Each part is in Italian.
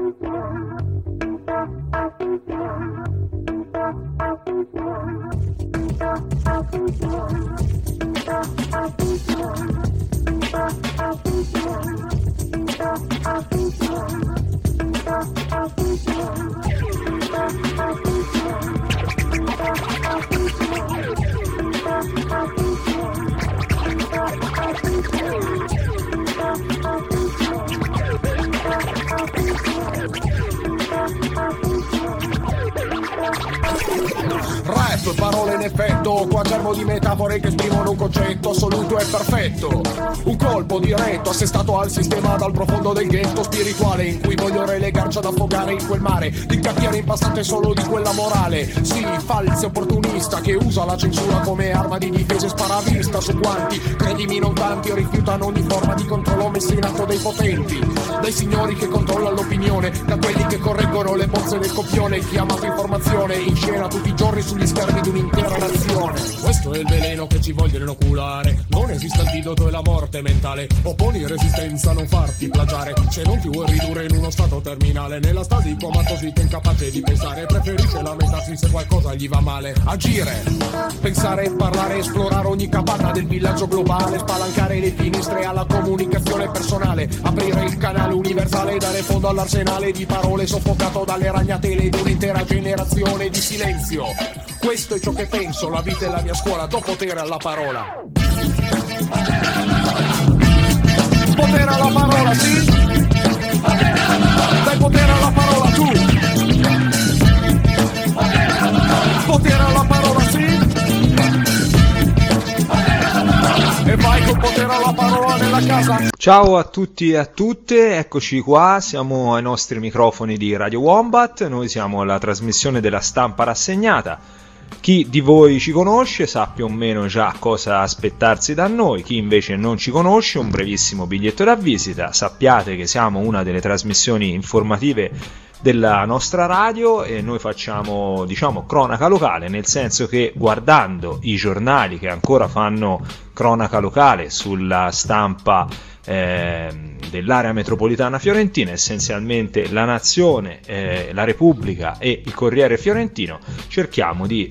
Rap, parole in effetto, quaderno di metafore che esprimono un concetto assoluto e perfetto. Un colpo diretto, assestato al sistema dal profondo del ghetto spirituale, in cui voglio relegarci ad affogare in quel mare di capire impastate solo di quella morale. Sì, falso opportunista che usa la censura come arma di difesa e sparavista su quanti, credimi non tanti, rifiutano ogni forma di controllo messo in atto dai potenti, dai signori che controllano l'opinione, da quelli che correggono le bozze del copione, chiamato informazione in scena tutti i giorni sugli schermi di un'intera nazione. Questo è il veleno che ci vogliono inoculare, non esiste antidoto e la morte mentale, opponi resistenza, non farti plagiare, se non ti vuoi ridurre in uno stato terminale, nella stasi comatosita incapace di pensare, preferisce lamentarsi se qualcosa gli va male. Agire, pensare, parlare, esplorare ogni capanna del villaggio globale, spalancare le finestre alla comunicazione personale, aprire il canale universale, dare fondo all'arsenale di parole soffocato dalle ragnatele di un'intera generazione di silenzio. Questo è ciò che penso, la vita è la mia scuola, do potere alla parola. Potere alla parola, sì? Dai potere alla parola tu. Potere alla parola, sì? E vai col potere alla parola nella casa. Ciao a tutti e a tutte, eccoci qua, siamo ai nostri microfoni di Radio Wombat, noi siamo alla trasmissione della stampa rassegnata. Chi di voi ci conosce sa più o meno già cosa aspettarsi da noi, chi invece non ci conosce un brevissimo biglietto da visita. Sappiate che siamo una delle trasmissioni informative della nostra radio e noi facciamo, diciamo, cronaca locale, nel senso che guardando i giornali che ancora fanno cronaca locale sulla stampa dell'area metropolitana fiorentina, essenzialmente La Nazione, La Repubblica e il Corriere Fiorentino, cerchiamo di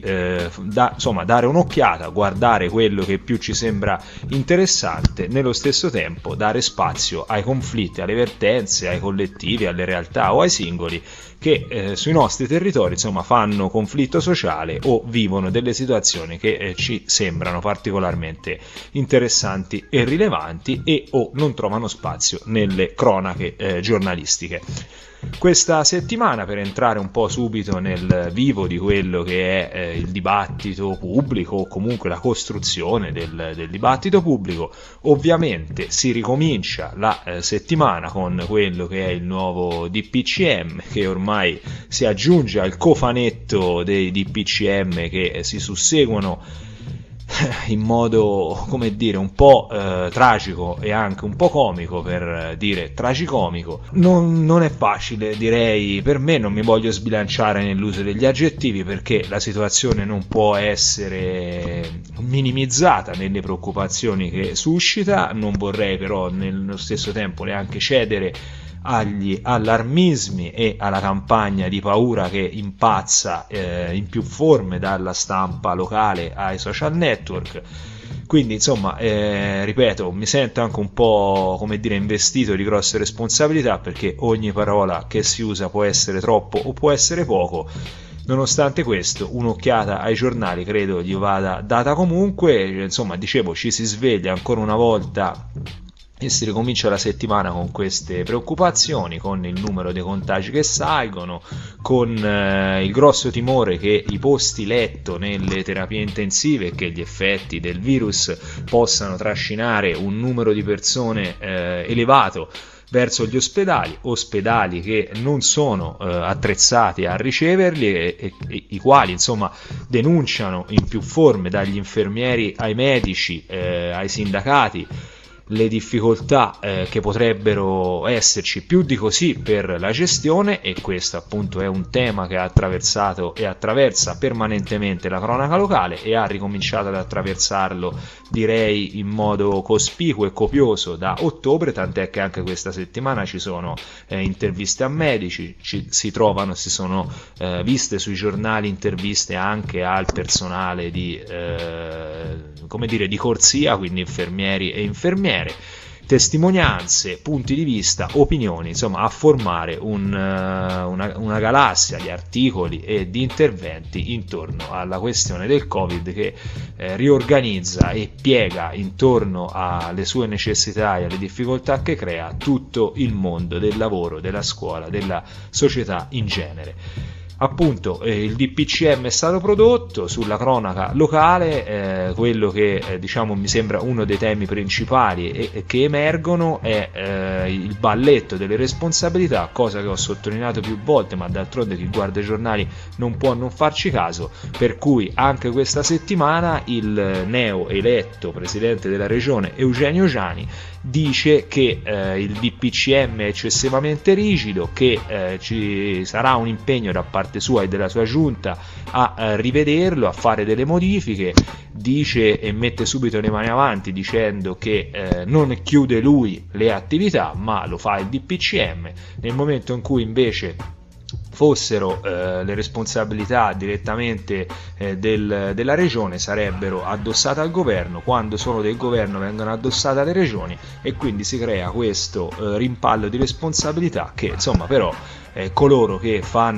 dare un'occhiata, guardare quello che più ci sembra interessante, nello stesso tempo dare spazio ai conflitti, alle vertenze, ai collettivi, alle realtà o ai singoli che sui nostri territori fanno conflitto sociale o vivono delle situazioni che ci sembrano particolarmente interessanti e rilevanti e o non trovano spazio nelle cronache giornalistiche. Questa settimana, per entrare un po' subito nel vivo di quello che è il dibattito pubblico o comunque la costruzione del dibattito pubblico, ovviamente si ricomincia la settimana con quello che è il nuovo DPCM, che ormai si aggiunge al cofanetto dei DPCM che si susseguono in modo, come dire, un po' tragico e anche un po' comico, per dire tragicomico. Non è facile, direi, per me, non mi voglio sbilanciare nell'uso degli aggettivi perché la situazione non può essere minimizzata nelle preoccupazioni che suscita, non vorrei però nello stesso tempo neanche cedere agli allarmismi e alla campagna di paura che impazza in più forme, dalla stampa locale ai social network. Quindi ripeto, mi sento anche un po', come dire, investito di grosse responsabilità, perché ogni parola che si usa può essere troppo o può essere poco. Nonostante questo, un'occhiata ai giornali credo gli vada data comunque. Dicevo, ci si sveglia ancora una volta e si ricomincia la settimana con queste preoccupazioni, con il numero dei contagi che salgono, con il grosso timore che i posti letto nelle terapie intensive e che gli effetti del virus possano trascinare un numero di persone elevato verso gli ospedali che non sono attrezzati a riceverli e i quali denunciano in più forme, dagli infermieri ai medici ai sindacati, le difficoltà che potrebbero esserci più di così per la gestione, e questo appunto è un tema che ha attraversato e attraversa permanentemente la cronaca locale e ha ricominciato ad attraversarlo, direi, in modo cospicuo e copioso da ottobre, tant'è che anche questa settimana ci sono interviste a medici, si sono viste sui giornali interviste anche al personale di corsia, quindi infermieri e infermiere, testimonianze, punti di vista, opinioni, insomma a formare una galassia di articoli e di interventi intorno alla questione del Covid, che riorganizza e piega intorno alle sue necessità e alle difficoltà che crea tutto il mondo del lavoro, della scuola, della società in genere. Appunto il DPCM è stato prodotto sulla cronaca locale, quello che diciamo mi sembra uno dei temi principali e che emergono è il balletto delle responsabilità, cosa che ho sottolineato più volte, ma d'altronde chi guarda i giornali non può non farci caso, per cui anche questa settimana il neo eletto presidente della regione Eugenio Giani dice che il DPCM è eccessivamente rigido, che ci sarà un impegno da parte sua e della sua giunta a rivederlo, a fare delle modifiche. Dice e mette subito le mani avanti dicendo che non chiude lui le attività, ma lo fa il DPCM. Nel momento in cui invece fossero le responsabilità direttamente della regione, sarebbero addossate al governo, quando sono del governo vengono addossate alle regioni, e quindi si crea questo rimpallo di responsabilità che insomma però coloro che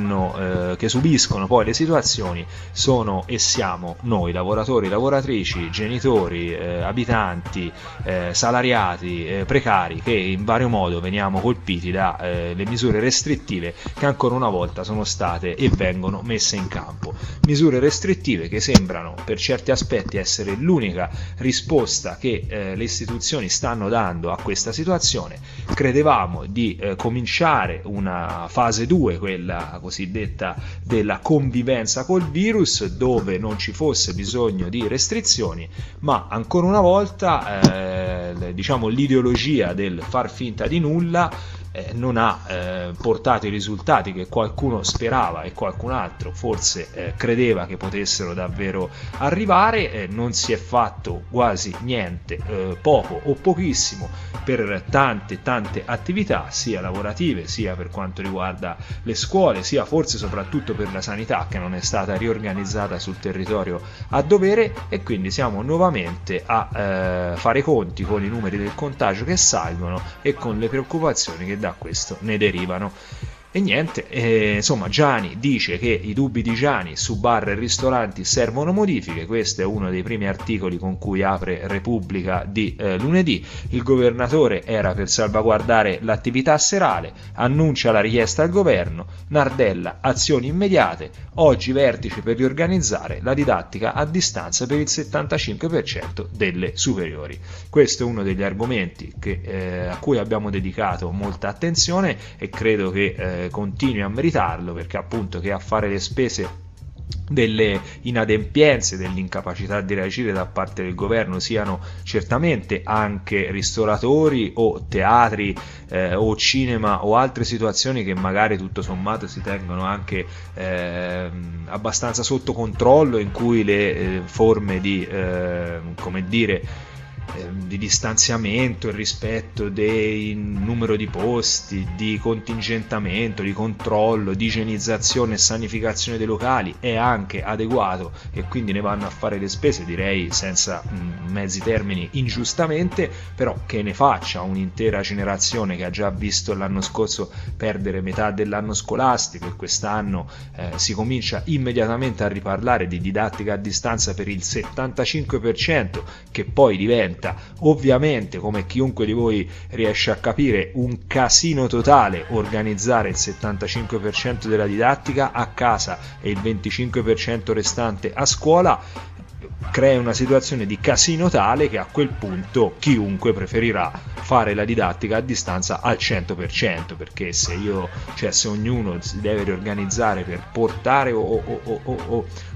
che subiscono poi le situazioni sono e siamo noi, lavoratori, lavoratrici, genitori, abitanti, salariati, precari, che in vario modo veniamo colpiti dalle misure restrittive che ancora una volta sono state e vengono messe in campo. Misure restrittive che sembrano per certi aspetti essere l'unica risposta che le istituzioni stanno dando a questa situazione. Credevamo di cominciare una fase 2, quella cosiddetta della convivenza col virus, dove non ci fosse bisogno di restrizioni, ma ancora una volta diciamo l'ideologia del far finta di nulla non ha portato i risultati che qualcuno sperava e qualcun altro forse credeva che potessero davvero arrivare. Non si è fatto quasi niente, poco o pochissimo, per tante attività, sia lavorative, sia per quanto riguarda le scuole, sia forse soprattutto per la sanità, che non è stata riorganizzata sul territorio a dovere, e quindi siamo nuovamente a fare conti con i numeri del contagio che salgono e con le preoccupazioni che da questo ne derivano. E niente, insomma, Giani dice che i dubbi di Giani su bar e ristoranti servono modifiche. Questo è uno dei primi articoli con cui apre Repubblica di lunedì. Il governatore era per salvaguardare l'attività serale, annuncia la richiesta al governo. Nardella, azioni immediate, oggi vertice per riorganizzare la didattica a distanza per il 75% delle superiori. Questo è uno degli argomenti a cui abbiamo dedicato molta attenzione, e credo che continui a meritarlo, perché appunto che a fare le spese delle inadempienze, dell'incapacità di reagire da parte del governo siano certamente anche ristoratori o teatri o cinema o altre situazioni che magari tutto sommato si tengono anche abbastanza sotto controllo, in cui le forme di di distanziamento, il rispetto del numero di posti, di contingentamento, di controllo, di igienizzazione e sanificazione dei locali è anche adeguato, e quindi ne vanno a fare le spese, direi senza mezzi termini, ingiustamente, però che ne faccia un'intera generazione che ha già visto l'anno scorso perdere metà dell'anno scolastico, e quest'anno si comincia immediatamente a riparlare di didattica a distanza per il 75%, che poi diventa ovviamente, come chiunque di voi riesce a capire, un casino totale organizzare il 75% della didattica a casa e il 25% restante a scuola. Crea una situazione di casino tale che a quel punto chiunque preferirà fare la didattica a distanza al 100%, perché se ognuno si deve riorganizzare per portare o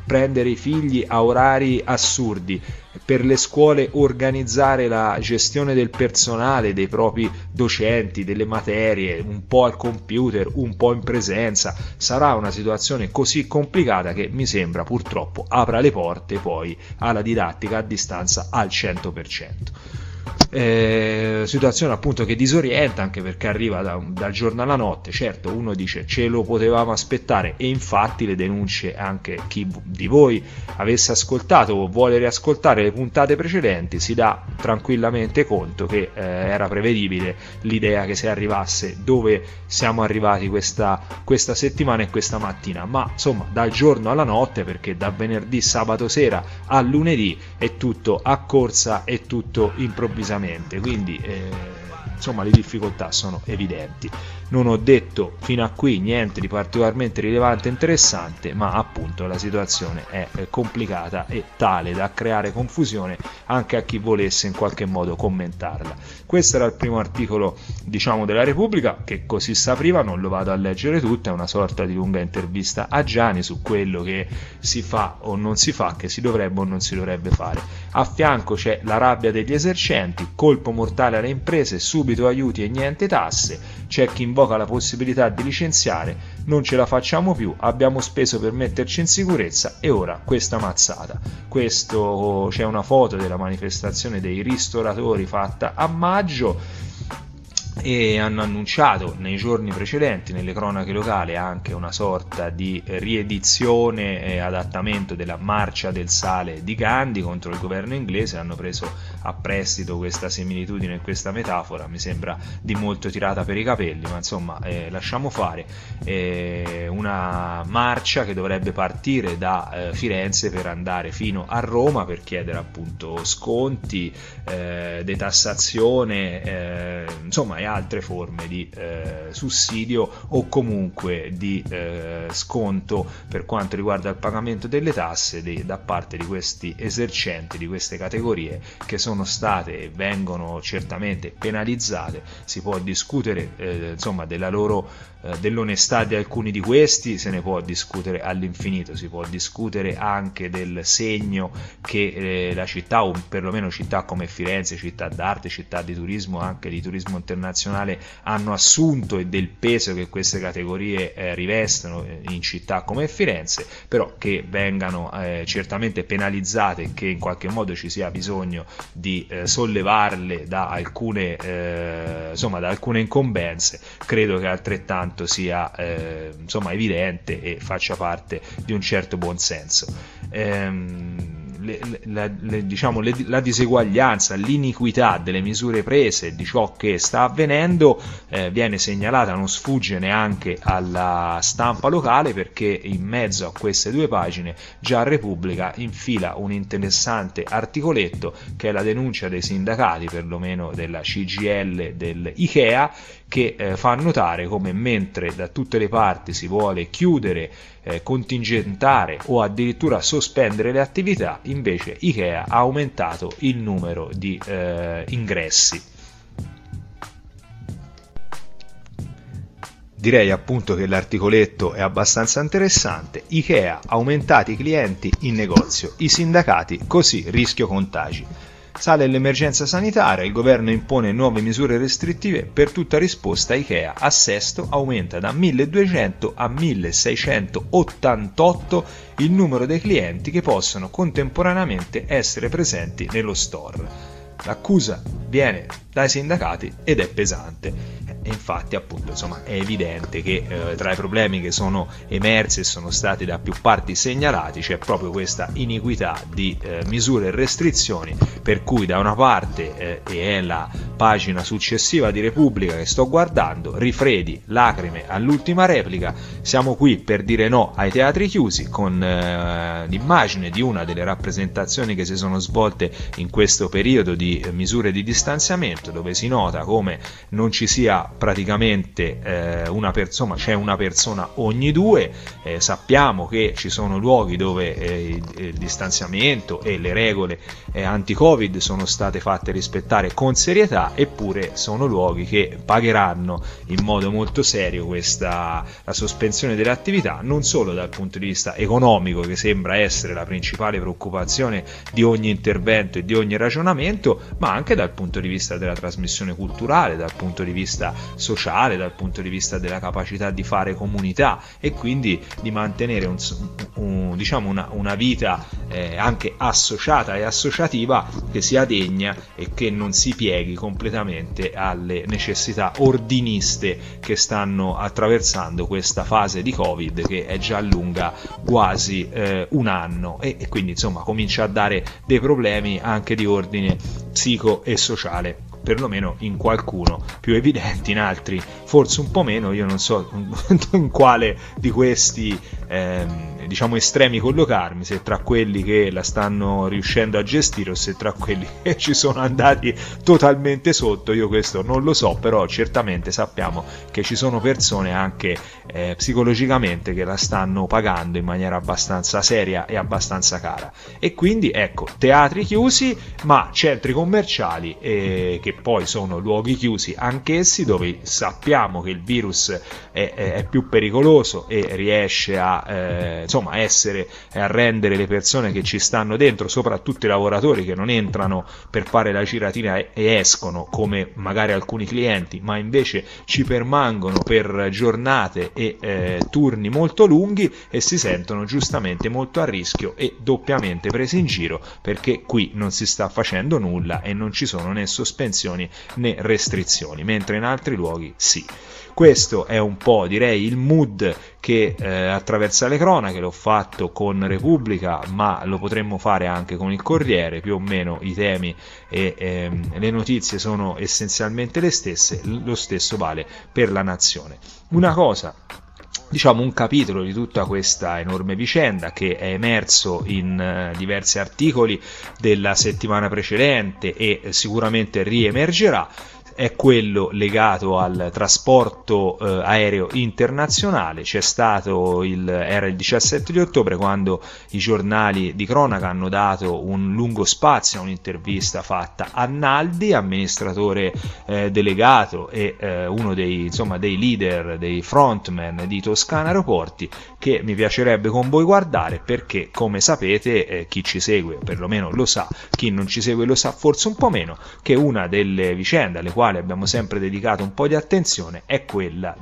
prendere i figli a orari assurdi, per le scuole organizzare la gestione del personale, dei propri docenti, delle materie, un po' al computer, un po' in presenza. Sarà una situazione così complicata che mi sembra purtroppo apra le porte poi alla didattica a distanza al 100%. Situazione appunto che disorienta, anche perché arriva dal giorno alla notte. Certo, uno dice ce lo potevamo aspettare, e infatti le denunce, anche chi di voi avesse ascoltato o vuole riascoltare le puntate precedenti si dà tranquillamente conto che era prevedibile l'idea che si arrivasse dove siamo arrivati questa settimana e questa mattina, ma insomma dal giorno alla notte, perché da venerdì, sabato sera a lunedì è tutto a corsa e tutto improvvisamente, quindi insomma le difficoltà sono evidenti. Non ho detto fino a qui niente di particolarmente rilevante e interessante, ma appunto la situazione è complicata e tale da creare confusione anche a chi volesse in qualche modo commentarla. Questo era il primo articolo, diciamo, della Repubblica, che così si apriva, non lo vado a leggere tutto, è una sorta di lunga intervista a Gianni su quello che si fa o non si fa, che si dovrebbe o non si dovrebbe fare. A fianco c'è la rabbia degli esercenti, colpo mortale alle imprese, subito aiuti e niente tasse. C'è chi invoca la possibilità di licenziare, non ce la facciamo più, abbiamo speso per metterci in sicurezza e ora questa mazzata. C'è una foto della manifestazione dei ristoratori fatta a maggio, e hanno annunciato nei giorni precedenti nelle cronache locali anche una sorta di riedizione e adattamento della Marcia del Sale di Gandhi contro il governo inglese. Hanno preso a prestito questa similitudine e questa metafora, mi sembra di molto tirata per i capelli, ma insomma lasciamo fare. Una marcia che dovrebbe partire da Firenze per andare fino a Roma per chiedere appunto sconti, detassazione, insomma, e altre forme di sussidio o comunque di sconto per quanto riguarda il pagamento delle tasse da parte di questi esercenti, di queste categorie che sono state e vengono certamente penalizzate. Si può discutere insomma dell'onestà di alcuni di questi, se ne può discutere all'infinito, si può discutere anche del segno che la città, o perlomeno città come Firenze, città d'arte, città di turismo, anche di turismo internazionale, hanno assunto e del peso che queste categorie rivestono in città come Firenze, però che vengano certamente penalizzate e che in qualche modo ci sia bisogno di sollevarle da alcune incombenze, credo che altrettanto sia evidente e faccia parte di un certo buonsenso. La diseguaglianza, l'iniquità delle misure prese, di ciò che sta avvenendo, viene segnalata, non sfugge neanche alla stampa locale, perché in mezzo a queste due pagine già Repubblica infila un interessante articoletto che è la denuncia dei sindacati, perlomeno della CGIL dell'IKEA, che fa notare come mentre da tutte le parti si vuole chiudere, contingentare o addirittura sospendere le attività, invece IKEA ha aumentato il numero di ingressi. Direi appunto che l'articoletto è abbastanza interessante. IKEA, aumentati i clienti in negozio, i sindacati così rischio contagi. Sale l'emergenza sanitaria, il governo impone nuove misure restrittive, per tutta risposta IKEA a Sesto aumenta da 1200 a 1688 il numero dei clienti che possono contemporaneamente essere presenti nello store. L'accusa viene dai sindacati ed è pesante. E infatti appunto è evidente che tra i problemi che sono emersi e sono stati da più parti segnalati c'è proprio questa iniquità di misure e restrizioni, per cui da una parte, e è la pagina successiva di Repubblica che sto guardando, rifredi, lacrime all'ultima replica, siamo qui per dire no ai teatri chiusi, con l'immagine di una delle rappresentazioni che si sono svolte in questo periodo di misure di distanziamento, dove si nota come non ci sia praticamente c'è una persona ogni due. Sappiamo che ci sono luoghi dove il distanziamento e le regole anti-Covid sono state fatte rispettare con serietà, eppure sono luoghi che pagheranno in modo molto serio la sospensione delle attività, non solo dal punto di vista economico, che sembra essere la principale preoccupazione di ogni intervento e di ogni ragionamento, ma anche dal punto di vista della trasmissione culturale, dal punto di vista sociale, dal punto di vista della capacità di fare comunità e quindi di mantenere una vita anche associata e associativa che sia degna e che non si pieghi completamente alle necessità ordiniste che stanno attraversando questa fase di Covid, che è già lunga quasi un anno e quindi insomma comincia a dare dei problemi anche di ordine psico e sociale, perlomeno in qualcuno più evidenti, in altri forse un po' meno. Io non so in quale di questi estremi collocarmi, se tra quelli che la stanno riuscendo a gestire o se tra quelli che ci sono andati totalmente sotto. Io questo non lo so, però certamente sappiamo che ci sono persone anche psicologicamente che la stanno pagando in maniera abbastanza seria e abbastanza cara, e quindi ecco, teatri chiusi ma centri commerciali che poi sono luoghi chiusi anch'essi, dove sappiamo che il virus è più pericoloso e riesce a rendere le persone che ci stanno dentro, soprattutto i lavoratori che non entrano per fare la giratina e escono come magari alcuni clienti, ma invece ci permangono per giornate e turni molto lunghi e si sentono giustamente molto a rischio e doppiamente presi in giro, perché qui non si sta facendo nulla e non ci sono né sospensioni né restrizioni, mentre in altri luoghi sì. Questo è un po', direi, il mood che attraversa le cronache. L'ho fatto con Repubblica, ma lo potremmo fare anche con il Corriere. Più o meno i temi e le notizie sono essenzialmente le stesse. Lo stesso vale per La Nazione. Una cosa, un capitolo di tutta questa enorme vicenda che è emerso in diversi articoli della settimana precedente e sicuramente riemergerà, è quello legato al trasporto aereo internazionale. C'è stato era il 17 di ottobre quando i giornali di cronaca hanno dato un lungo spazio a un'intervista fatta a Naldi, amministratore delegato e uno dei leader, dei frontman di Toscana Aeroporti, che mi piacerebbe con voi guardare, perché come sapete, chi ci segue perlomeno lo sa, chi non ci segue lo sa forse un po' meno, che una delle vicende alle quali abbiamo sempre dedicato un po' di attenzione è quella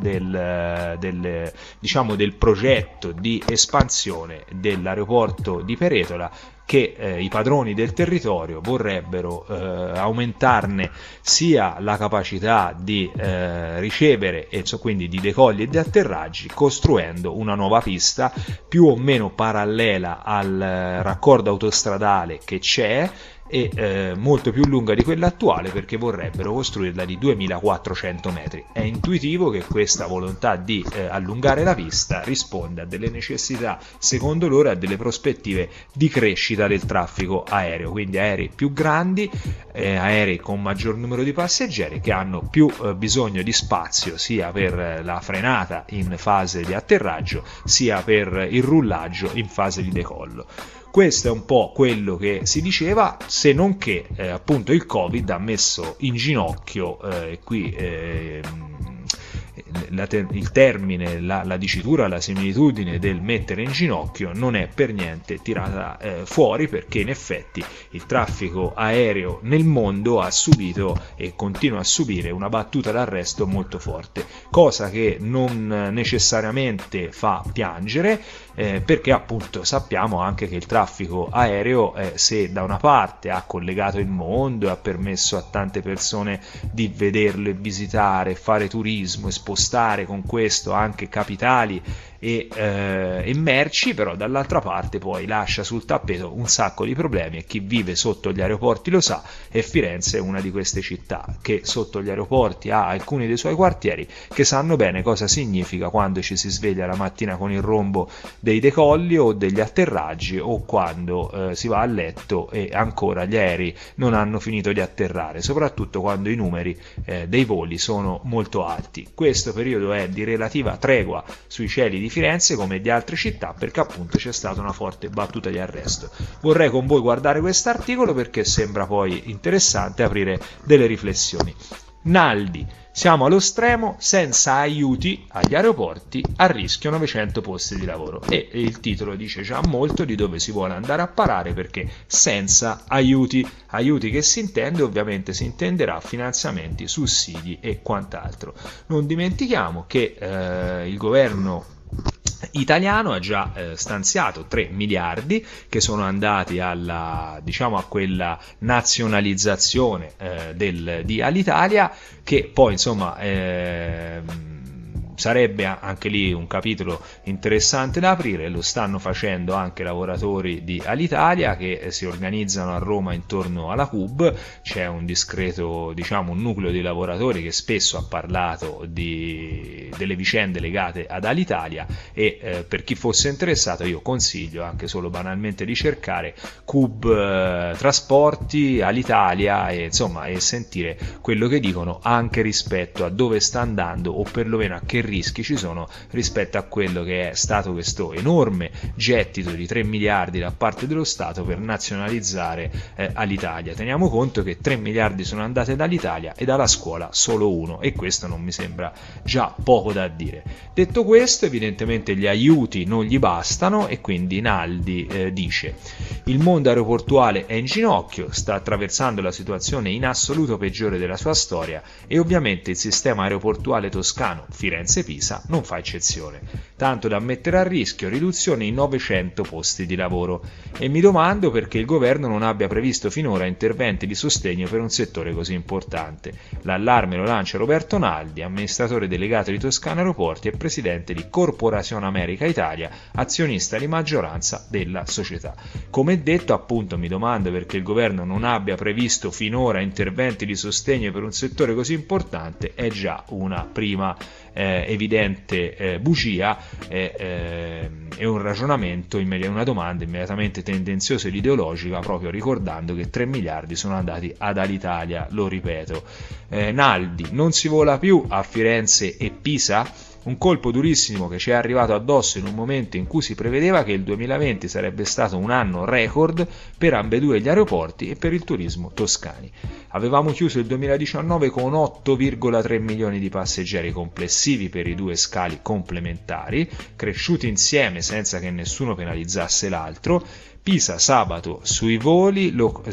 del progetto di espansione dell'aeroporto di Peretola, che i padroni del territorio vorrebbero aumentarne sia la capacità di ricevere e quindi di decolli e di atterraggi, costruendo una nuova pista più o meno parallela al raccordo autostradale che c'è e molto più lunga di quella attuale, perché vorrebbero costruirla di 2400 metri. È intuitivo che questa volontà di allungare la pista risponda a delle necessità, secondo loro, a delle prospettive di crescita del traffico aereo, quindi aerei più grandi, aerei con maggior numero di passeggeri, che hanno più bisogno di spazio sia per la frenata in fase di atterraggio sia per il rullaggio in fase di decollo. Questo è un po' quello che si diceva, se non che appunto il Covid ha messo in ginocchio, il termine, la dicitura, la similitudine del mettere in ginocchio non è per niente tirata fuori, perché in effetti il traffico aereo nel mondo ha subito e continua a subire una battuta d'arresto molto forte, cosa che non necessariamente fa piangere, perché appunto sappiamo anche che il traffico aereo, se da una parte ha collegato il mondo e ha permesso a tante persone di vederlo e visitare, fare turismo e spostarsi spostare con questo anche capitali e merci, però dall'altra parte poi lascia sul tappeto un sacco di problemi, e chi vive sotto gli aeroporti lo sa, e Firenze è una di queste città che sotto gli aeroporti ha alcuni dei suoi quartieri che sanno bene cosa significa quando ci si sveglia la mattina con il rombo dei decolli o degli atterraggi, o quando si va a letto e ancora gli aerei non hanno finito di atterrare, soprattutto quando i numeri dei voli sono molto alti. Questo periodo è di relativa tregua sui cieli di Firenze come di altre città, perché appunto c'è stata una forte battuta di arresto. Vorrei con voi guardare quest'articolo perché sembra poi interessante aprire delle riflessioni. Naldi, siamo allo stremo, senza aiuti agli aeroporti, a rischio 900 posti di lavoro. E il titolo dice già molto di dove si vuole andare a parare, perché senza aiuti che si intende, ovviamente si intenderà finanziamenti, sussidi e quant'altro. Non dimentichiamo che il governo italiano ha già stanziato 3 miliardi che sono andati a quella nazionalizzazione di Alitalia, che poi sarebbe anche lì un capitolo interessante da aprire. Lo stanno facendo anche lavoratori di Alitalia che si organizzano a Roma intorno alla CUB. C'è un discreto, un nucleo di lavoratori che spesso ha parlato delle vicende legate ad Alitalia, e per chi fosse interessato io consiglio anche solo banalmente di cercare CUB Trasporti Alitalia e sentire quello che dicono anche rispetto a dove sta andando, o perlomeno a che rischi ci sono rispetto a quello che è stato questo enorme gettito di 3 miliardi da parte dello Stato per nazionalizzare Alitalia. Teniamo conto che 3 miliardi sono andate dall'Italia e dalla scuola solo 1, e questo non mi sembra già poco da dire. Detto questo, evidentemente gli aiuti non gli bastano, e quindi Naldi dice: il mondo aeroportuale è in ginocchio, sta attraversando la situazione in assoluto peggiore della sua storia, e ovviamente il sistema aeroportuale toscano Firenze-Pisa non fa eccezione, tanto da mettere a rischio riduzione in 900 posti di lavoro. E mi domando perché il governo non abbia previsto finora interventi di sostegno per un settore così importante. L'allarme lo lancia Roberto Naldi, amministratore delegato di Toscana Aeroporti e presidente di Corporazione America Italia, azionista di maggioranza della società. Come detto, appunto, mi domando perché il governo non abbia previsto finora interventi di sostegno per un settore così importante. È già una prima evidente bugia, è un ragionamento, una domanda immediatamente tendenziosa ed ideologica, proprio ricordando che 3 miliardi sono andati ad Alitalia, lo ripeto. Naldi, non si vola più a Firenze e Pisa? Un colpo durissimo che ci è arrivato addosso in un momento in cui si prevedeva che il 2020 sarebbe stato un anno record per ambedue gli aeroporti e per il turismo toscani. Avevamo chiuso il 2019 con 8,3 milioni di passeggeri complessivi per i due scali complementari, cresciuti insieme senza che nessuno penalizzasse l'altro. Pisa sabato sui voli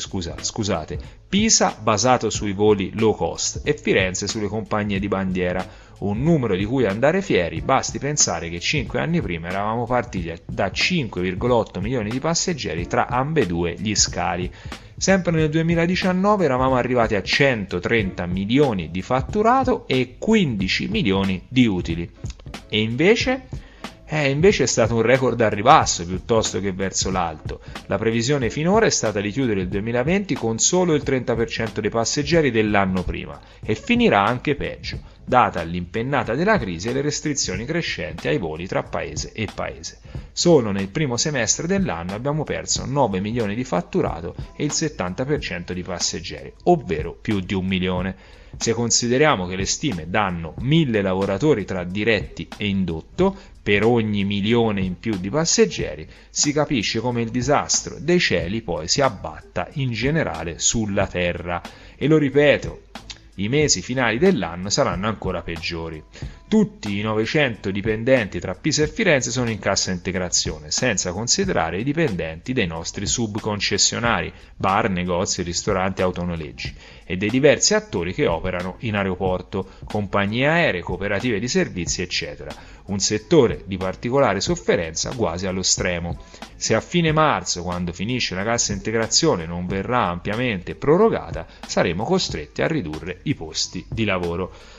Pisa basato sui voli low cost e Firenze sulle compagnie di bandiera, un numero di cui andare fieri. Basti pensare che 5 anni prima eravamo partiti da 5,8 milioni di passeggeri tra ambedue gli scali. Sempre nel 2019 eravamo arrivati a 130 milioni di fatturato e 15 milioni di utili. E invece è stato un record al ribasso piuttosto che verso l'alto. La previsione finora è stata di chiudere il 2020 con solo il 30% dei passeggeri dell'anno prima, e finirà anche peggio, data l'impennata della crisi e le restrizioni crescenti ai voli tra paese e paese. Solo nel primo semestre dell'anno abbiamo perso 9 milioni di fatturato e il 70% di passeggeri, ovvero più di 1 milione. Se consideriamo che le stime danno 1.000 lavoratori tra diretti e indotto per ogni milione in più di passeggeri, si capisce come il disastro dei cieli poi si abbatta in generale sulla terra. E lo ripeto, i mesi finali dell'anno saranno ancora peggiori. Tutti i 900 dipendenti tra Pisa e Firenze sono in cassa integrazione, senza considerare i dipendenti dei nostri subconcessionari, bar, negozi, ristoranti, autonoleggi, e dei diversi attori che operano in aeroporto, compagnie aeree, cooperative di servizi, eccetera. Un settore di particolare sofferenza quasi allo stremo. Se a fine marzo, quando finisce la cassa integrazione, non verrà ampiamente prorogata, saremo costretti a ridurre i posti di lavoro.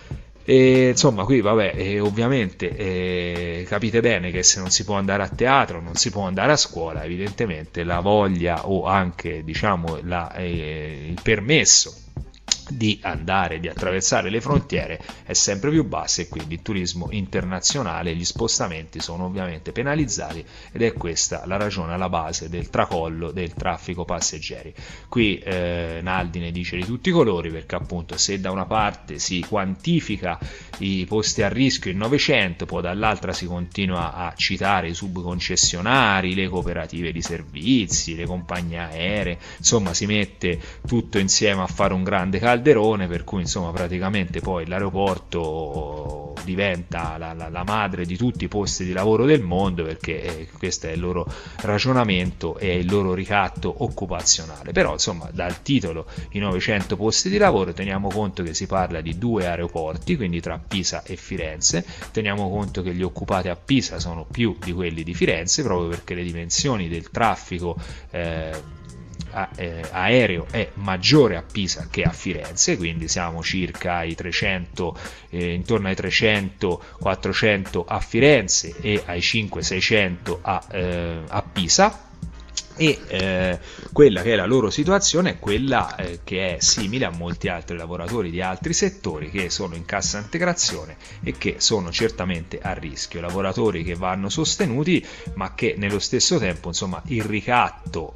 E, insomma, qui vabbè, ovviamente capite bene che se non si può andare a teatro, non si può andare a scuola, evidentemente la voglia o anche, diciamo, il permesso di andare, di attraversare le frontiere è sempre più bassa, e quindi il turismo internazionale, gli spostamenti sono ovviamente penalizzati, ed è questa la ragione alla base del tracollo del traffico passeggeri. Qui Naldi ne dice di tutti i colori, perché appunto se da una parte si quantifica i posti a rischio in 900, poi dall'altra si continua a citare i subconcessionari, le cooperative di servizi, le compagnie aeree, insomma si mette tutto insieme a fare un grande calderone, per cui insomma praticamente poi l'aeroporto diventa la madre di tutti i posti di lavoro del mondo, perché questo è il loro ragionamento e il loro ricatto occupazionale. Però insomma, dal titolo i 900 posti di lavoro, teniamo conto che si parla di 2 aeroporti, quindi tra Pisa e Firenze, teniamo conto che gli occupati a Pisa sono più di quelli di Firenze, proprio perché le dimensioni del traffico aereo è maggiore a Pisa che a Firenze, quindi siamo circa ai 300, intorno ai 300-400 a Firenze e ai 500-600 a Pisa. E quella che è la loro situazione è quella che è simile a molti altri lavoratori di altri settori che sono in cassa integrazione e che sono certamente a rischio, lavoratori che vanno sostenuti, ma che nello stesso tempo insomma il ricatto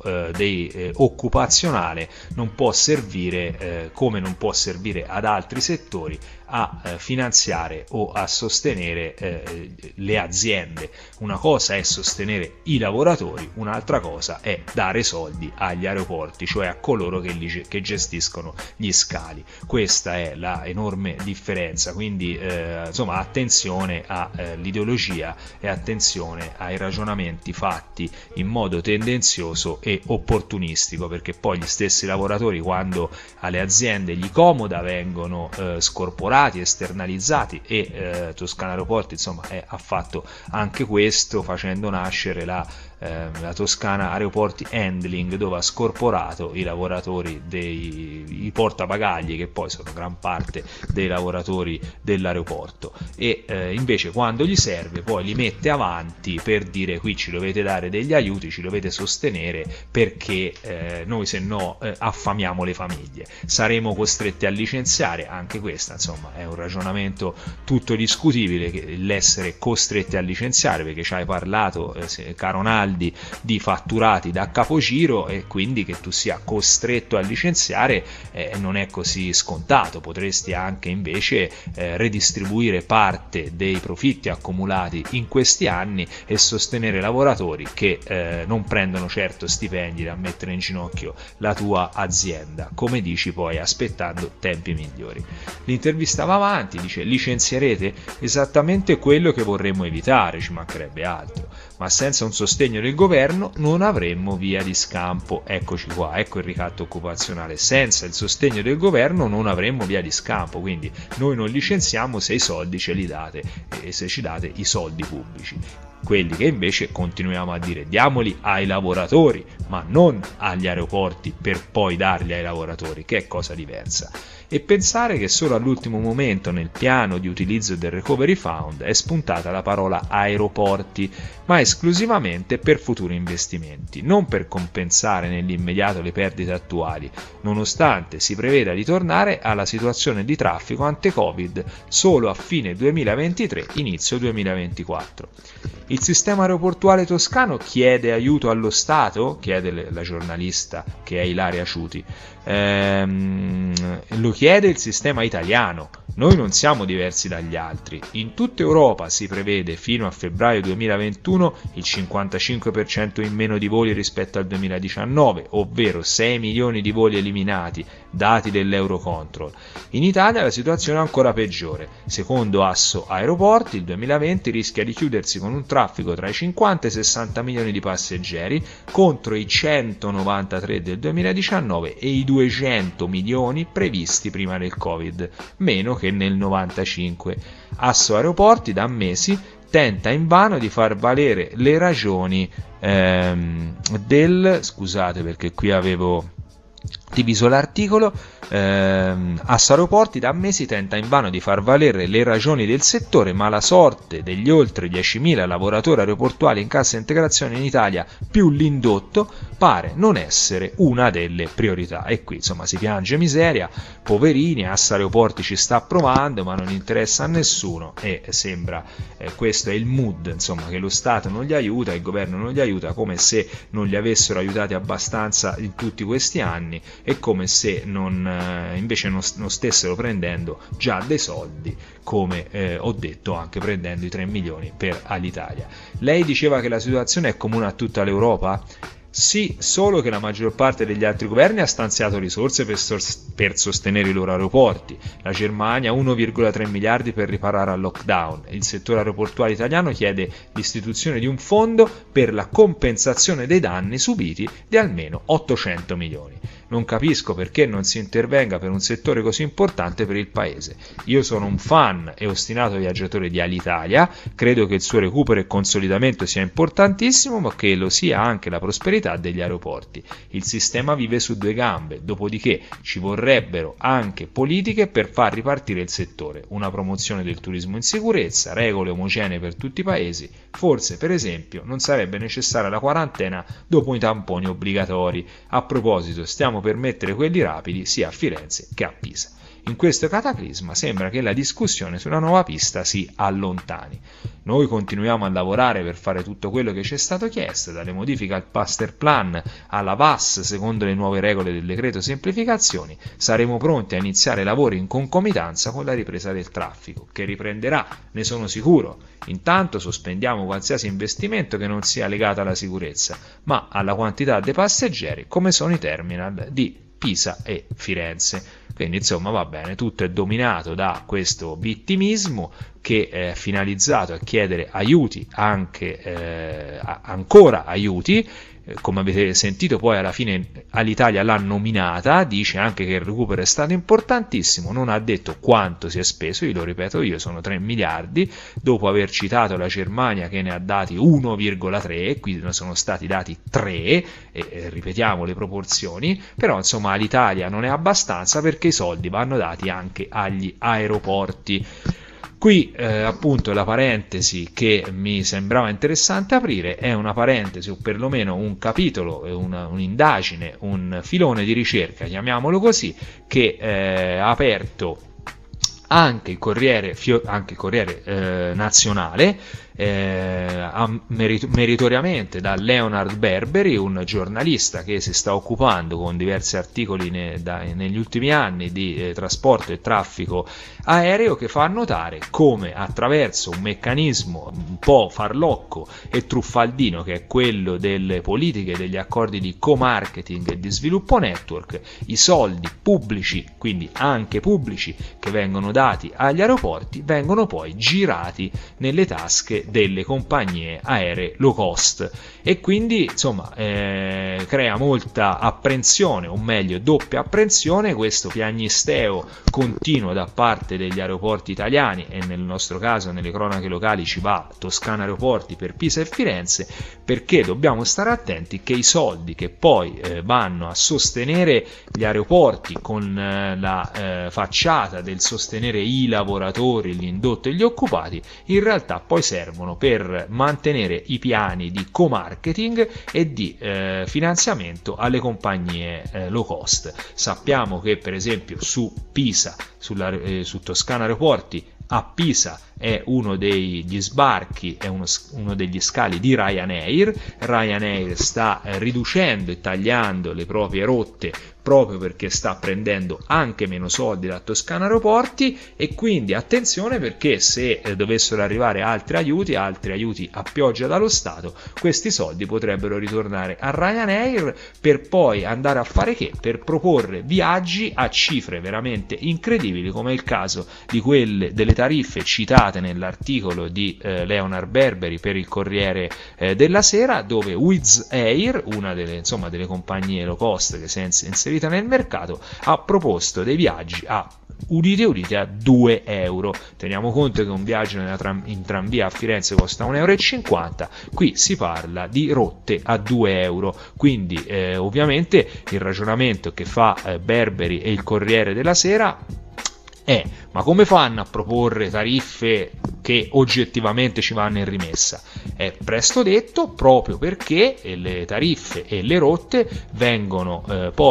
occupazionale non può servire come non può servire ad altri settori a finanziare o a sostenere le aziende. Una cosa è sostenere i lavoratori, un'altra cosa è dare soldi agli aeroporti, cioè a coloro che gestiscono gli scali. Questa è la enorme differenza, quindi insomma attenzione all'ideologia e attenzione ai ragionamenti fatti in modo tendenzioso e opportunistico, perché poi gli stessi lavoratori, quando alle aziende gli comoda, vengono scorporati, esternalizzati, e Toscana Aeroporti insomma ha fatto anche questo, facendo nascere la Toscana Aeroporti Handling, dove ha scorporato i lavoratori i portabagagli, che poi sono gran parte dei lavoratori dell'aeroporto, e invece quando gli serve poi li mette avanti per dire: qui ci dovete dare degli aiuti, ci dovete sostenere, perché noi se no affamiamo le famiglie, saremo costretti a licenziare. Anche questa insomma è un ragionamento tutto discutibile, l'essere costretti a licenziare, perché ci hai parlato, caro Naldi, di fatturati da capogiro, e quindi che tu sia costretto a licenziare non è così scontato. Potresti anche invece redistribuire parte dei profitti accumulati in questi anni e sostenere lavoratori che non prendono certo stipendi da mettere in ginocchio la tua azienda, come dici poi, aspettando tempi migliori. L'intervista va avanti, dice: licenzierete? Esattamente quello che vorremmo evitare, ci mancherebbe altro, ma senza un sostegno del governo non avremmo via di scampo. Eccoci qua, ecco il ricatto occupazionale: senza il sostegno del governo non avremmo via di scampo, quindi noi non licenziamo se i soldi ce li date, e se ci date i soldi pubblici. Quelli che invece continuiamo a dire diamoli ai lavoratori, ma non agli aeroporti per poi darli ai lavoratori, che è cosa diversa. E pensare che solo all'ultimo momento nel piano di utilizzo del Recovery Fund è spuntata la parola aeroporti, ma esclusivamente per futuri investimenti, non per compensare nell'immediato le perdite attuali, nonostante si preveda di tornare alla situazione di traffico ante-Covid solo a fine 2023, inizio 2024. Il sistema aeroportuale toscano chiede aiuto allo Stato? Chiede la giornalista, che è Ilaria Ciuti. Lo chiede il sistema italiano. Noi non siamo diversi dagli altri. In tutta Europa si prevede fino a febbraio 2021 il 55% in meno di voli rispetto al 2019, ovvero 6 milioni di voli eliminati, dati dell'Eurocontrol. In Italia la situazione è ancora peggiore. Secondo Asso Aeroporti, il 2020 rischia di chiudersi con un traffico tra i 50 e i 60 milioni di passeggeri, contro i 193 del 2019 e i 200 milioni previsti prima del Covid, meno che nel 95. Asso Aeroporti da mesi tenta invano di far valere le ragioni scusate perché qui avevo Diviso l'articolo, Assaroporti da mesi tenta invano di far valere le ragioni del settore, ma la sorte degli oltre 10.000 lavoratori aeroportuali in cassa integrazione in Italia più l'indotto pare non essere una delle priorità. E qui insomma si piange miseria, poverini, Assaroporti ci sta provando ma non interessa a nessuno, e sembra questo è il mood, insomma, che lo Stato non li aiuta, il governo non li aiuta, come se non li avessero aiutati abbastanza in tutti questi anni, è come se invece non stessero prendendo già dei soldi, come ho detto, anche prendendo i 3 milioni per Alitalia. Lei diceva che la situazione è comune a tutta l'Europa? Sì, solo che la maggior parte degli altri governi ha stanziato risorse per sostenere i loro aeroporti. La Germania 1,3 miliardi per riparare al lockdown. Il settore aeroportuale italiano chiede l'istituzione di un fondo per la compensazione dei danni subiti di almeno 800 milioni. Non capisco perché non si intervenga per un settore così importante per il paese. Io sono un fan e ostinato viaggiatore di Alitalia, credo che il suo recupero e consolidamento sia importantissimo, ma che lo sia anche la prosperità degli aeroporti. Il sistema vive su 2 gambe, dopodiché ci vorrebbero anche politiche per far ripartire il settore, una promozione del turismo in sicurezza, regole omogenee per tutti i paesi, forse per esempio non sarebbe necessaria la quarantena dopo i tamponi obbligatori. A proposito, stiamo per mettere quelli rapidi sia a Firenze che a Pisa. In questo cataclisma sembra che la discussione sulla nuova pista si allontani. Noi continuiamo a lavorare per fare tutto quello che ci è stato chiesto, dalle modifiche al master plan alla VAS secondo le nuove regole del decreto semplificazioni. Saremo pronti a iniziare lavori in concomitanza con la ripresa del traffico, che riprenderà, ne sono sicuro. Intanto sospendiamo qualsiasi investimento che non sia legato alla sicurezza, ma alla quantità dei passeggeri, come sono i terminal di Pisa e Firenze. Quindi insomma va bene, tutto è dominato da questo vittimismo che è finalizzato a chiedere aiuti, anche ancora aiuti. Come avete sentito, poi alla fine Alitalia l'ha nominata, dice anche che il recupero è stato importantissimo, non ha detto quanto si è speso, io lo ripeto, sono 3 miliardi, dopo aver citato la Germania che ne ha dati 1,3, qui ne sono stati dati 3, ripetiamo le proporzioni, però insomma Alitalia non è abbastanza perché i soldi vanno dati anche agli aeroporti. Qui appunto la parentesi che mi sembrava interessante aprire è una parentesi o perlomeno un capitolo, un'indagine, un filone di ricerca, chiamiamolo così, che ha aperto anche il Corriere Nazionale, meritoriamente da Leonard Berberi, un giornalista che si sta occupando con diversi articoli negli ultimi anni di trasporto e traffico aereo, che fa notare come attraverso un meccanismo un po' farlocco e truffaldino, che è quello delle politiche degli accordi di co-marketing e di sviluppo network, i soldi pubblici, quindi anche pubblici, che vengono dati agli aeroporti vengono poi girati nelle tasche delle compagnie aeree low cost, e quindi insomma crea molta apprensione, o meglio doppia apprensione, questo piagnisteo continuo da parte degli aeroporti italiani, e nel nostro caso nelle cronache locali ci va Toscana Aeroporti per Pisa e Firenze, perché dobbiamo stare attenti che i soldi che poi vanno a sostenere gli aeroporti con la facciata del sostenere i lavoratori, l'indotto e gli occupati, in realtà poi servono per mantenere i piani di co-marketing e di finanziamento alle compagnie low cost. Sappiamo che per esempio su Pisa, su Toscana Aeroporti, a Pisa è uno degli sbarchi, è uno degli scali di Ryanair. Ryanair sta riducendo e tagliando le proprie rotte proprio perché sta prendendo anche meno soldi da Toscana Aeroporti, e quindi attenzione, perché se dovessero arrivare altri aiuti a pioggia dallo Stato, questi soldi potrebbero ritornare a Ryanair per poi andare a fare che? Per proporre viaggi a cifre veramente incredibili, come il caso di quelle delle tariffe citate trovate nell'articolo di Leonard Berberi per il Corriere della Sera, dove Wizz Air, una delle compagnie low cost che si è inserita nel mercato, ha proposto dei viaggi a, udite a 2 euro. Teniamo conto che un viaggio in tranvia a Firenze costa 1,50 euro, qui si parla di rotte a 2 euro, quindi ovviamente il ragionamento che fa Berberi e il Corriere della Sera è: ma come fanno a proporre tariffe che oggettivamente ci vanno in rimessa? È presto detto, proprio perché le tariffe e le rotte vengono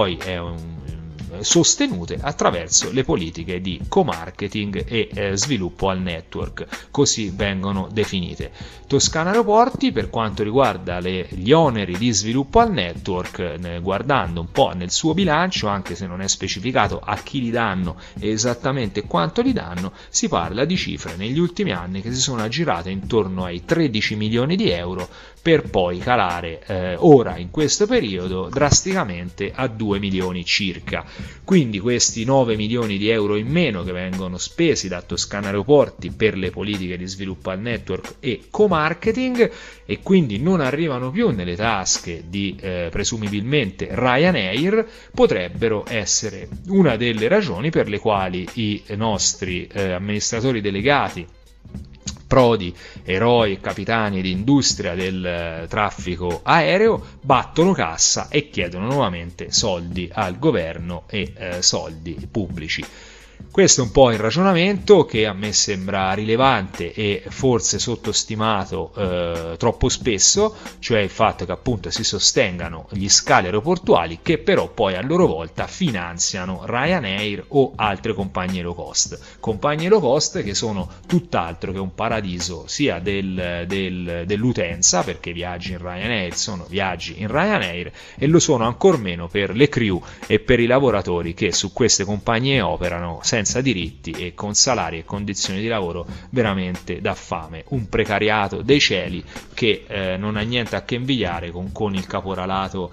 sostenute attraverso le politiche di co-marketing e sviluppo al network, così vengono definite. Toscana Aeroporti, per quanto riguarda gli oneri di sviluppo al network, guardando un po' nel suo bilancio, anche se non è specificato a chi li danno e esattamente quanto li danno, si parla di cifre negli ultimi anni che si sono aggirate intorno ai 13 milioni di euro, per poi calare ora in questo periodo drasticamente a 2 milioni circa. Quindi questi 9 milioni di euro in meno che vengono spesi da Toscana Aeroporti per le politiche di sviluppo al network e co-marketing, e quindi non arrivano più nelle tasche di presumibilmente Ryanair, potrebbero essere una delle ragioni per le quali i nostri amministratori delegati, prodi, eroi e capitani di industria del traffico aereo, battono cassa e chiedono nuovamente soldi al governo e soldi pubblici. Questo è un po' il ragionamento, che a me sembra rilevante e forse sottostimato troppo spesso, cioè il fatto che appunto si sostengano gli scali aeroportuali che però poi a loro volta finanziano Ryanair o altre compagnie low cost che sono tutt'altro che un paradiso sia dell'utenza, perché viaggi in Ryanair sono viaggi in Ryanair, e lo sono ancor meno per le crew e per i lavoratori che su queste compagnie operano senza diritti e con salari e condizioni di lavoro veramente da fame. Un precariato dei cieli che non ha niente a che invidiare con il caporalato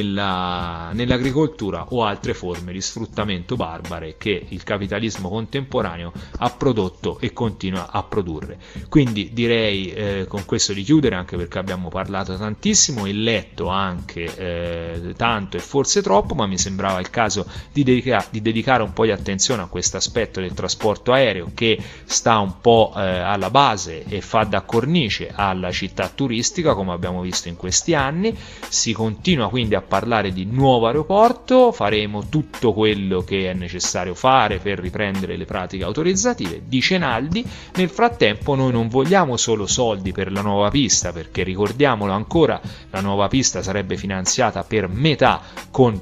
nell'agricoltura o altre forme di sfruttamento barbare che il capitalismo contemporaneo ha prodotto e continua a produrre. Quindi direi con questo di chiudere, anche perché abbiamo parlato tantissimo e letto anche tanto e forse troppo, ma mi sembrava il caso di dedicare un po' di attenzione a questo aspetto del trasporto aereo, che sta un po' alla base e fa da cornice alla città turistica, come abbiamo visto in questi anni. Si continua quindi a parlare di nuovo aeroporto, faremo tutto quello che è necessario fare per riprendere le pratiche autorizzative, dice Naldi. Nel frattempo noi non vogliamo solo soldi per la nuova pista, perché ricordiamolo ancora, la nuova pista sarebbe finanziata per metà con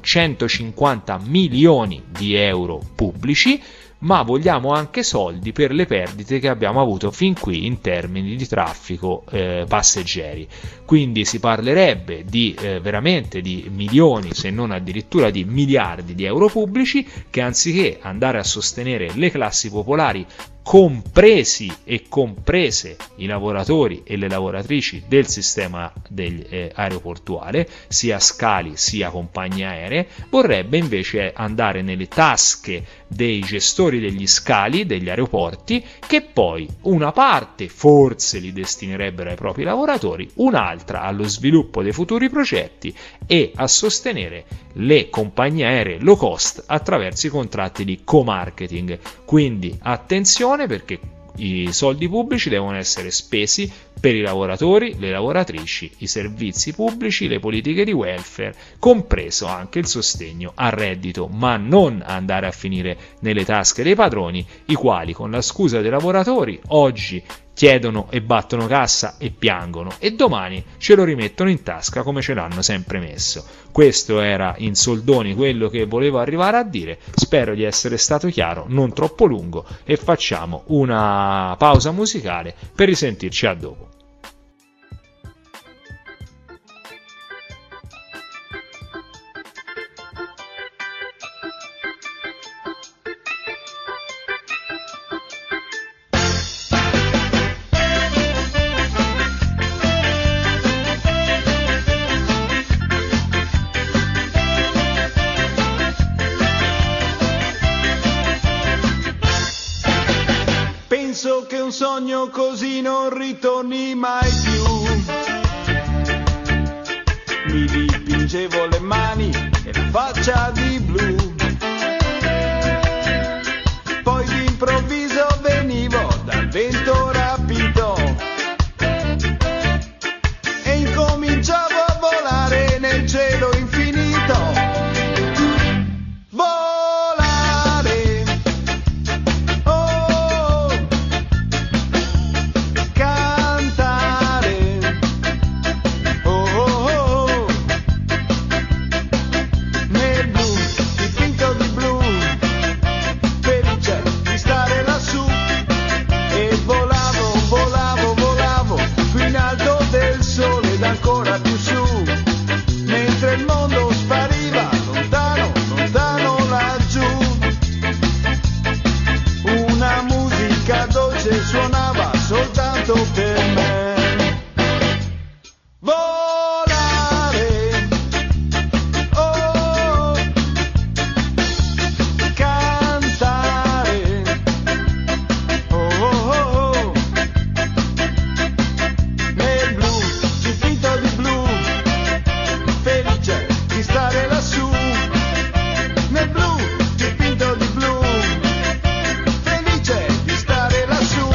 150 milioni di euro pubblici, ma vogliamo anche soldi per le perdite che abbiamo avuto fin qui in termini di traffico passeggeri. Quindi si parlerebbe veramente di milioni, se non addirittura di miliardi di euro pubblici, che anziché andare a sostenere le classi popolari, compresi e comprese i lavoratori e le lavoratrici del sistema aeroportuale, sia scali sia compagnie aeree, vorrebbe invece andare nelle tasche dei gestori degli scali, degli aeroporti, che poi una parte forse li destinerebbero ai propri lavoratori, un'altra allo sviluppo dei futuri progetti e a sostenere le compagnie aeree low cost attraverso i contratti di co-marketing. Quindi attenzione, perché i soldi pubblici devono essere spesi per i lavoratori, le lavoratrici, i servizi pubblici, le politiche di welfare, compreso anche il sostegno al reddito, ma non andare a finire nelle tasche dei padroni, i quali con la scusa dei lavoratori oggi chiedono e battono cassa e piangono, e domani ce lo rimettono in tasca come ce l'hanno sempre messo. Questo era in soldoni quello che volevo arrivare a dire. Spero di essere stato chiaro, non troppo lungo, e facciamo una pausa musicale per risentirci a dopo. Penso che un sogno così non ritorni mai più. Mi dipingevo le mani e la faccia di blu, poi d'improvviso venivo dal vento rapido e incominciavo a volare nel cielo infinito. Volare, oh, cantare, oh, oh, oh, nel blu, dipinto di blu, felice di stare lassù. E volavo, volavo, volavo, più in alto del sole ed ancora più su, mentre il mondo spariva lontano, lontano laggiù. Una musica dolce suonava soltanto per me. Volare, oh, cantare, oh, oh, oh, nel blu, dipinto di blu, felice di stare lassù. Nel blu, dipinto di blu, felice di stare lassù.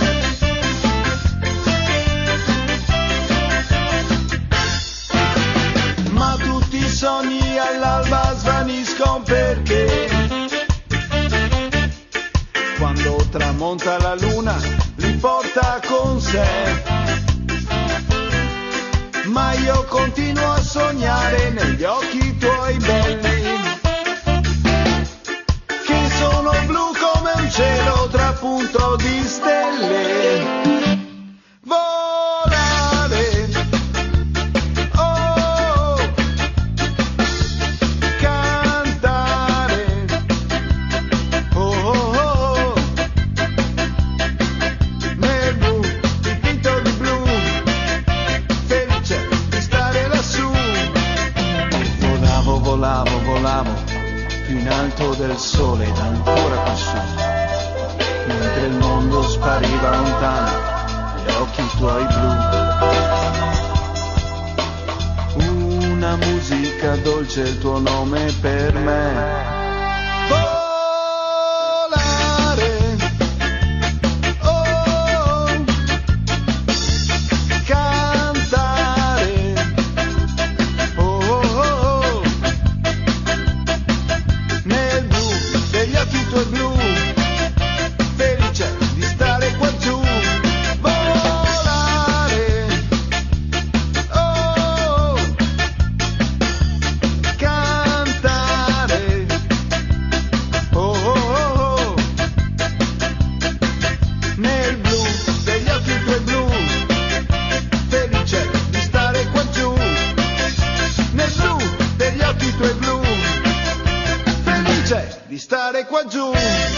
Ma tutti i sogni all'alba svaniscono perché quando tramonta la luna li porta con sé. Ma io continuo a sognare negli occhi tuoi belli, che sono blu come un cielo trapunto di stelle. Volare, oh, cantare, oh, oh, oh, nel blu, dipinto di blu, felice di stare lassù. Volavo, volavo, volavo, più in alto del sole ed ancora più su, mentre il mondo spariva lontano, gli occhi tuoi blu. Una musica dolce, il tuo nome per me. Volare, oh, cantare, oh, oh, oh, nel blu degli occhi tuoi blu, felice di stare qua giù. Volare, oh, cantare, oh, oh, oh, nel blu degli occhi tuoi blu, felice di stare qua giù. Nel blu degli occhi tuoi blu, felice di stare qua giù.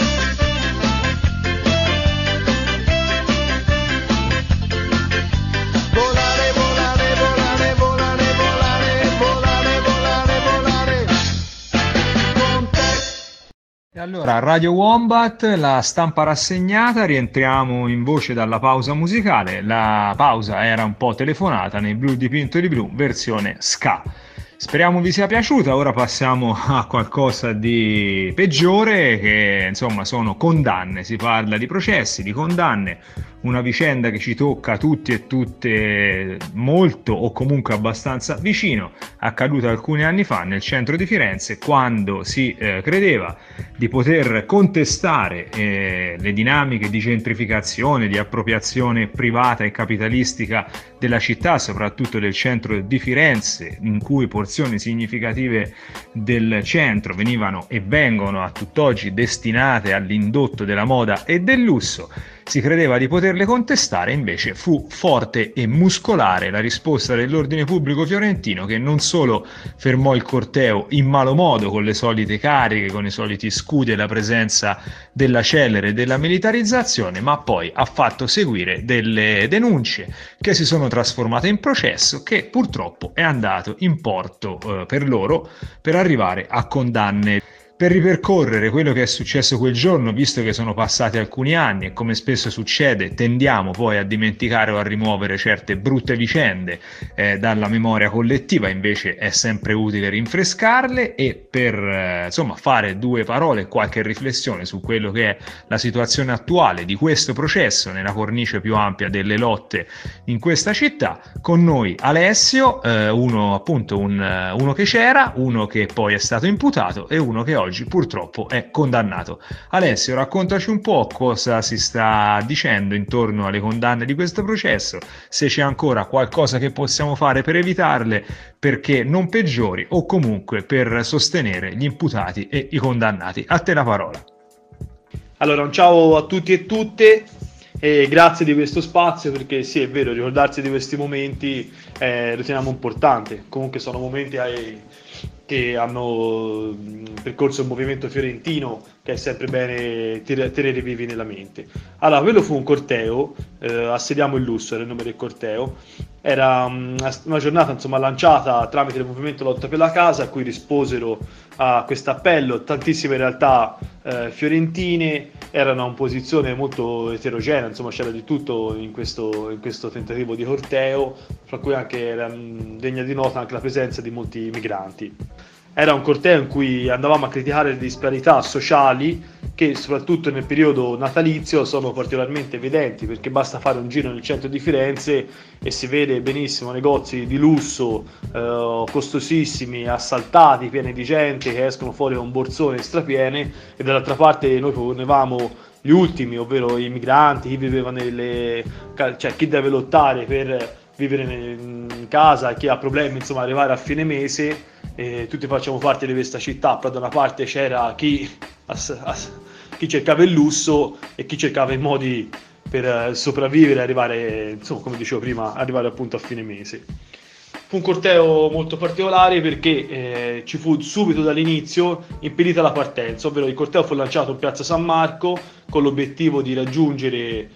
Volare, volare, volare, volare, volare, volare, volare, volare con te. E allora, Radio Wombat, la stampa rassegnata, rientriamo in voce dalla pausa musicale. La pausa era un po' telefonata nei Blu dipinto di blu, versione ska. Speriamo vi sia piaciuta. Ora passiamo a qualcosa di peggiore, che insomma sono condanne. Si parla di processi, di condanne, una vicenda che ci tocca tutti e tutte molto o comunque abbastanza vicino, accaduta alcuni anni fa nel centro di Firenze, quando si credeva di poter contestare le dinamiche di gentrificazione, di appropriazione privata e capitalistica della città, soprattutto del centro di Firenze, in cui porzioni significative del centro venivano e vengono a tutt'oggi destinate all'indotto della moda e del lusso. Si credeva di poterle contestare, invece fu forte e muscolare la risposta dell'ordine pubblico fiorentino, che non solo fermò il corteo in malo modo con le solite cariche, con i soliti scudi e la presenza della celere e della militarizzazione, ma poi ha fatto seguire delle denunce che si sono trasformate in processo, che purtroppo è andato in porto per loro, per arrivare a condanne per ripercorrere quello che è successo quel giorno, visto che sono passati alcuni anni e come spesso succede tendiamo poi a dimenticare o a rimuovere certe brutte vicende dalla memoria collettiva, invece è sempre utile rinfrescarle, e per insomma fare due parole e qualche riflessione su quello che è la situazione attuale di questo processo nella cornice più ampia delle lotte in questa città, con noi Alessio, uno che c'era, uno che poi è stato imputato e uno che oggi purtroppo è condannato. Alessio, raccontaci un po' cosa si sta dicendo intorno alle condanne di questo processo, se c'è ancora qualcosa che possiamo fare per evitarle, perché non peggiori, o comunque per sostenere gli imputati e i condannati. A te la parola. Allora, un ciao a tutti e tutte e grazie di questo spazio, perché sì, è vero, ricordarsi di questi momenti riteniamo importante. Comunque sono momenti che hanno percorso il movimento fiorentino, che è sempre bene tenere vivi nella mente. Allora, quello fu un corteo, Assediamo il lusso era il nome del corteo, era una giornata insomma lanciata tramite il movimento Lotta per la Casa, a cui risposero a questo appello tantissime realtà fiorentine. Era una posizione molto eterogenea, insomma c'era di tutto in questo tentativo di corteo, fra cui anche era degna di nota anche la presenza di molti migranti. Era un corteo in cui andavamo a criticare le disparità sociali che soprattutto nel periodo natalizio sono particolarmente evidenti, perché basta fare un giro nel centro di Firenze e si vede benissimo negozi di lusso costosissimi, assaltati, pieni di gente che escono fuori con borsone strapiene, e dall'altra parte noi ponevamo gli ultimi, ovvero i migranti, chi viveva chi deve lottare per vivere in casa, chi ha problemi insomma arrivare a fine mese. Tutti facciamo parte di questa città, però da una parte c'era chi cercava il lusso e chi cercava i modi per sopravvivere e arrivare, insomma, come dicevo prima, arrivare appunto a fine mese. Fu un corteo molto particolare perché ci fu subito dall'inizio impedita la partenza, ovvero il corteo fu lanciato in piazza San Marco con l'obiettivo di raggiungere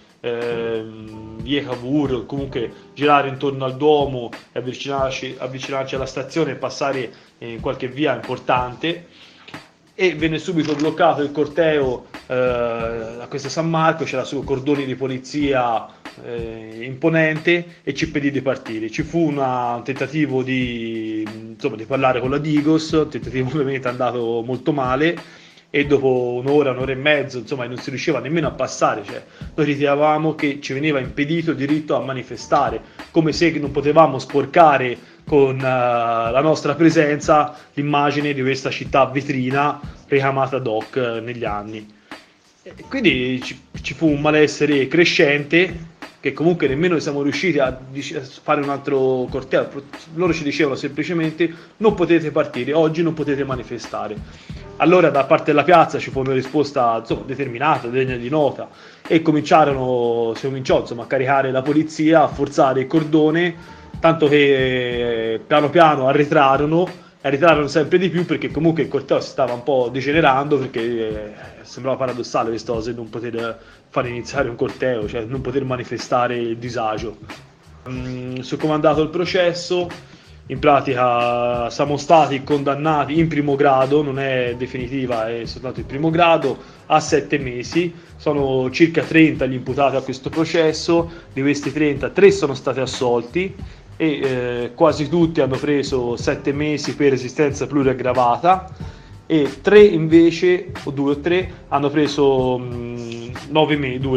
Via Cavour, comunque girare intorno al Duomo e avvicinarci alla stazione e passare in qualche via importante, e venne subito bloccato il corteo a questa San Marco. C'era su cordoni di polizia imponente e ci impedì di partire. Ci fu un tentativo di parlare con la Digos, un tentativo ovviamente andato molto male, e dopo un'ora e mezzo insomma non si riusciva nemmeno a passare. Noi ritenevamo che ci veniva impedito il diritto a manifestare, come se non potevamo sporcare con la nostra presenza l'immagine di questa città vetrina ricamata ad hoc negli anni. E quindi ci fu un malessere crescente, che comunque nemmeno siamo riusciti a fare un altro corteo. Loro ci dicevano semplicemente: non potete partire, oggi non potete manifestare. Allora da parte della piazza ci fu una risposta determinata, degna di nota, e si cominciò a caricare la polizia, a forzare il cordone, tanto che piano piano arretrarono sempre di più, perché comunque il corteo si stava un po' degenerando, perché sembrava paradossale questa cosa, non poter fare iniziare un corteo, cioè non poter manifestare il disagio. Sul comandato il processo, in pratica siamo stati condannati in primo grado, non è definitiva, è soltanto il primo grado, a 7 mesi. Sono circa 30 gli imputati a questo processo, di questi 30 3 sono stati assolti e quasi tutti hanno preso 7 mesi per resistenza pluriaggravata, e 3 invece, o 2 o 3, hanno preso 9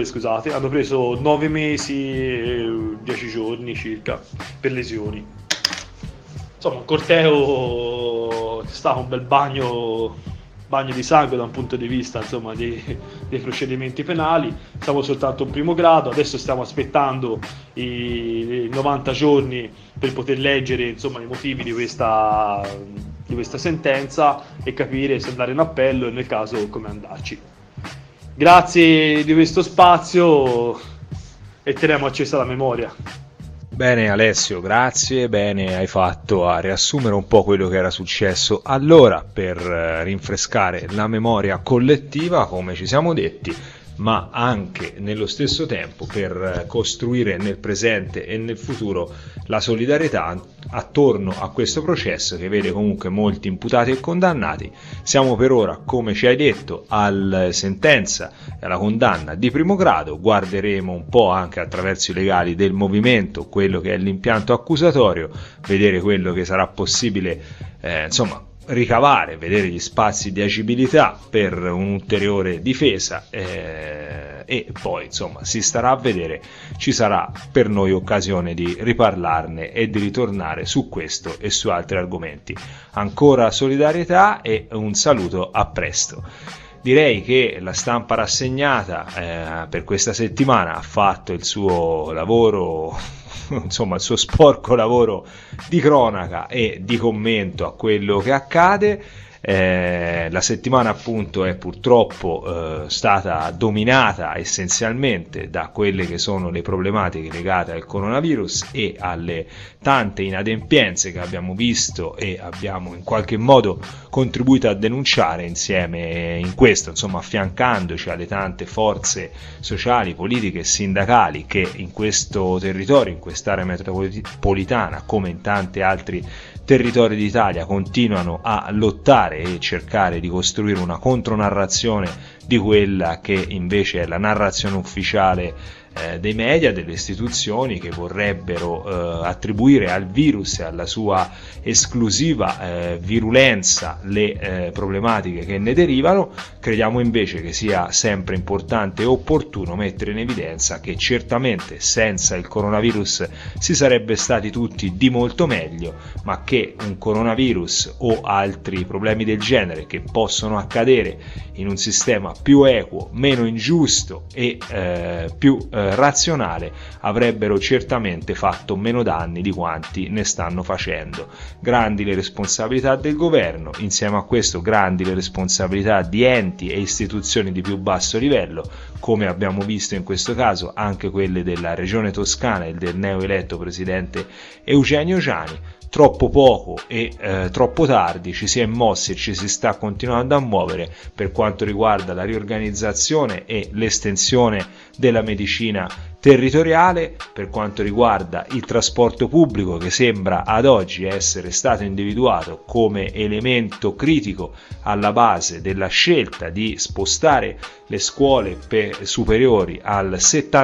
mesi e 10 giorni circa per lesioni. Insomma, un corteo che è stato un bel bagno di sangue da un punto di vista insomma dei procedimenti penali. Siamo soltanto in primo grado, adesso stiamo aspettando i 90 giorni per poter leggere insomma i motivi di questa sentenza e capire se andare in appello e nel caso come andarci. Grazie di questo spazio e teniamo accesa la memoria. Bene Alessio, grazie, bene hai fatto a riassumere un po' quello che era successo allora, per rinfrescare la memoria collettiva. Come ci siamo detti, ma anche nello stesso tempo per costruire nel presente e nel futuro la solidarietà attorno a questo processo che vede comunque molti imputati e condannati. Siamo per ora, come ci hai detto, alla sentenza e alla condanna di primo grado. Guarderemo un po' anche attraverso i legali del movimento quello che è l'impianto accusatorio, vedere quello che sarà possibile ricavare, vedere gli spazi di agibilità per un'ulteriore difesa e poi si starà a vedere, ci sarà per noi occasione di riparlarne e di ritornare su questo e su altri argomenti. Ancora solidarietà e un saluto, a presto. Direi che la Stampa Rassegnata per questa settimana ha fatto il suo lavoro, il suo sporco lavoro di cronaca e di commento a quello che accade. La settimana appunto è purtroppo stata dominata essenzialmente da quelle che sono le problematiche legate al coronavirus e alle tante inadempienze che abbiamo visto e abbiamo in qualche modo contribuito a denunciare insieme in questo, affiancandoci alle tante forze sociali, politiche e sindacali che in questo territorio, in quest'area metropolitana, come in tanti altri territori d'Italia, continuano a lottare e cercare di costruire una contronarrazione di quella che invece è la narrazione ufficiale dei media, delle istituzioni, che vorrebbero attribuire al virus e alla sua esclusiva virulenza le problematiche che ne derivano. Crediamo invece che sia sempre importante e opportuno mettere in evidenza che certamente senza il coronavirus si sarebbe stati tutti di molto meglio, ma che un coronavirus o altri problemi del genere che possono accadere in un sistema più equo, meno ingiusto e più razionale avrebbero certamente fatto meno danni di quanti ne stanno facendo. Grandi le responsabilità del governo, insieme a questo grandi le responsabilità di enti e istituzioni di più basso livello, come abbiamo visto in questo caso anche quelle della regione Toscana e del neoeletto presidente Eugenio Giani. Troppo poco e troppo tardi ci si è mossi e ci si sta continuando a muovere per quanto riguarda la riorganizzazione e l'estensione della medicina territoriale, per quanto riguarda il trasporto pubblico, che sembra ad oggi essere stato individuato come elemento critico alla base della scelta di spostare le scuole superiori al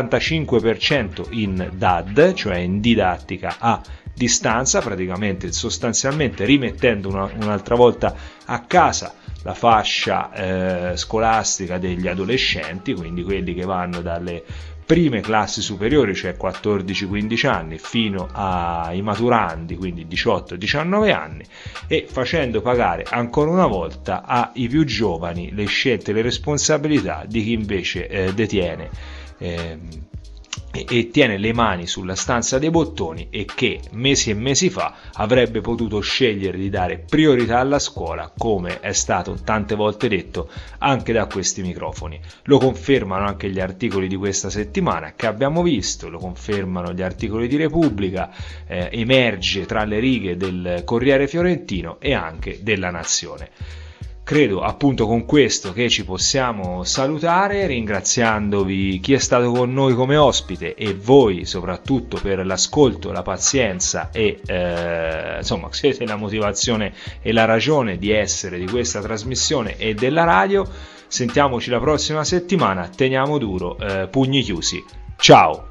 75% in DAD, cioè in didattica a distanza, praticamente sostanzialmente rimettendo un'altra volta a casa la fascia scolastica degli adolescenti, quindi quelli che vanno dalle prime classi superiori, cioè 14-15 anni, fino ai maturandi, quindi 18-19 anni, e facendo pagare ancora una volta ai più giovani le scelte e le responsabilità di chi invece detiene e tiene le mani sulla stanza dei bottoni e che mesi e mesi fa avrebbe potuto scegliere di dare priorità alla scuola, come è stato tante volte detto anche da questi microfoni. Lo confermano anche gli articoli di questa settimana che abbiamo visto, lo confermano gli articoli di Repubblica, emerge tra le righe del Corriere Fiorentino e anche della Nazione. Credo appunto con questo che ci possiamo salutare, ringraziandovi chi è stato con noi come ospite e voi soprattutto per l'ascolto, la pazienza e siete la motivazione e la ragione di essere di questa trasmissione e della radio. Sentiamoci la prossima settimana, teniamo duro, pugni chiusi, ciao!